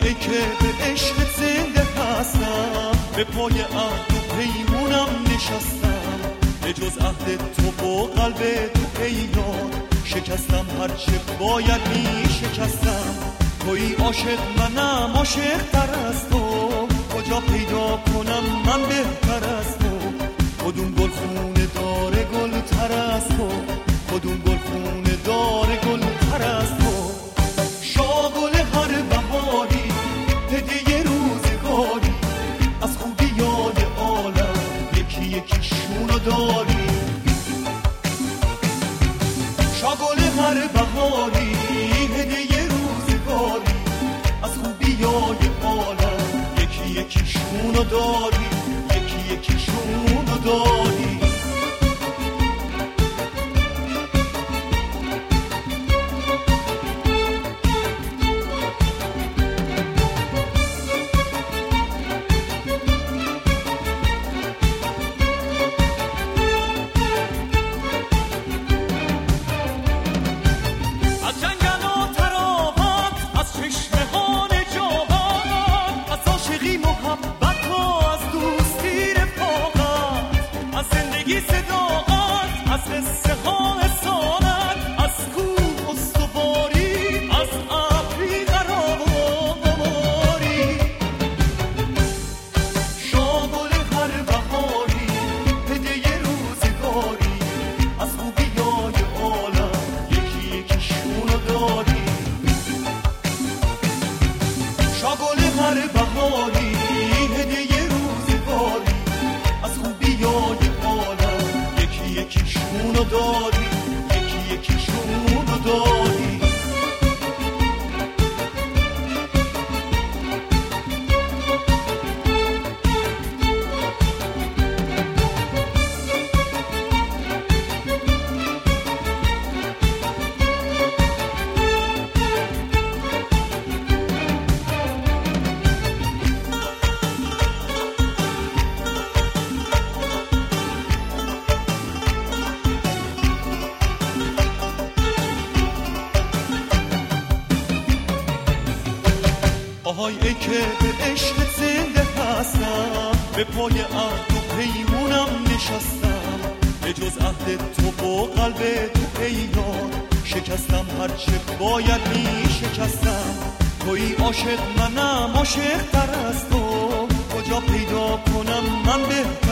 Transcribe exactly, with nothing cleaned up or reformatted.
ای که به عشق زنده هستم، به پای عهد و پیمونم نشستم، به جز عهد تو و قلب تو ای یار شکستم هرچه باید می شکستم. توی عاشق منم عاشق تر از تو، کجا پیدا کنم من بهتر از تو؟ کدوم گل خونه داره گل تر از تو؟ کدوم گل خونه داره گل تر از تو؟ شاگل هر بهاری هدیه روزگاری، از خوبیان عالم یکی یکی شونو داری. شاگل هر بهاری هدیه روزگاری، از خوبیان عالم یکی یکی شونو داری، یکی یکی شونو داری. داری یکی یکی شونو داری. آهای ای که به عشق زنده هستم، به پای عهد و پیمونم نشستم، به جز عهد تو و قلب تو ای یار شکستم هرچه باید می شکستم. توی عاشق منم عاشق تر از تو، کجا پیدا کنم من بهتر